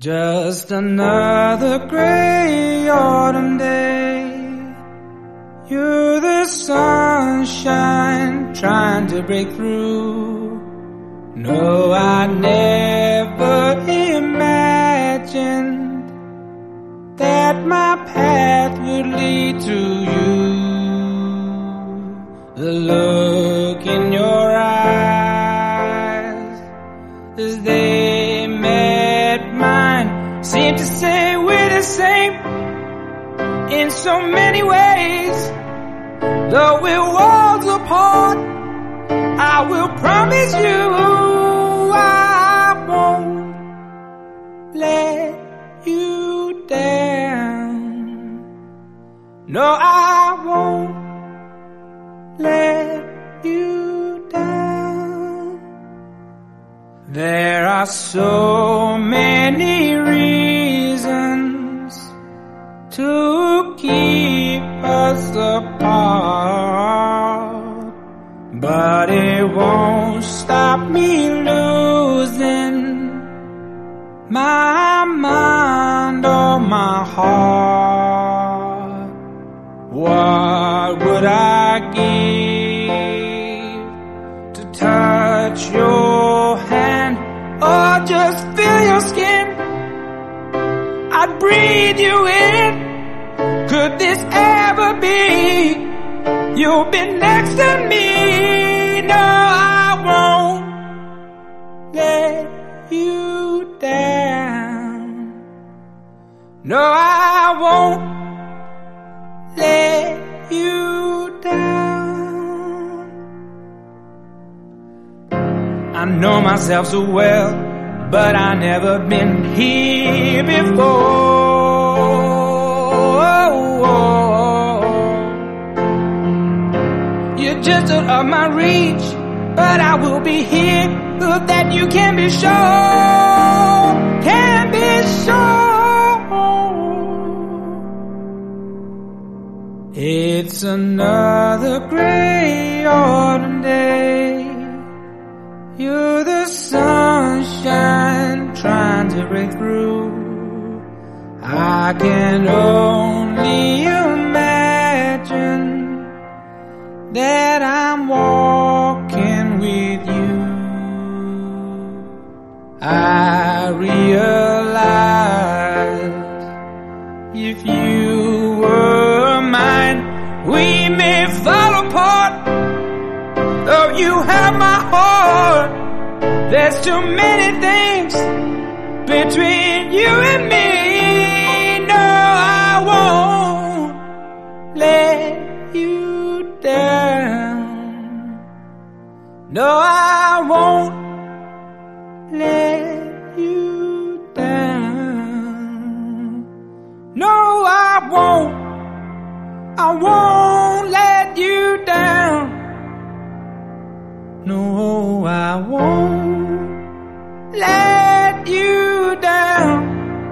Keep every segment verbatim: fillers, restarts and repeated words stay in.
Just another gray autumn day. You're the sunshine trying to break through. No, I never imagined that my path would lead to you. The look in your eyes as they met mine seemed to say we're the same in so many ways. Though we're worlds apart, I will promise you I won't let you down. No, I won't let you down. There are so many reasons to keep us apart, but it won't stop me losing my mind or my heart. What would I give to touch your hand or just feel your skin? I'd breathe you in. Could this ever be? You'll be next to me. No, I won't let you down. No, I won't let you down. I know myself so well, but I never been here before. You're just out of my reach, but I will be here. Of that you can be sure, can be sure. It's another gray autumn day. You're the sunshine trying to break through. I can only imagine that I'm walking with you. I realize if you were mine, we may fall apart. Though you have my heart, there's too many things between you and me. No, I won't let you down. No, I won't let you down. No, I won't. I won't let you down. No, I won't let you down.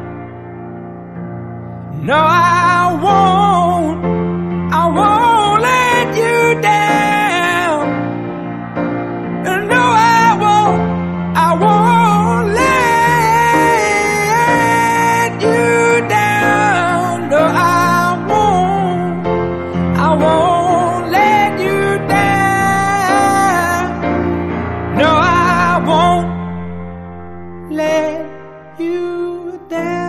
No, I won't. I won't let you down. No, I won't. I won't let you down. No, I won't. I won't let you down. No, I won't let you down.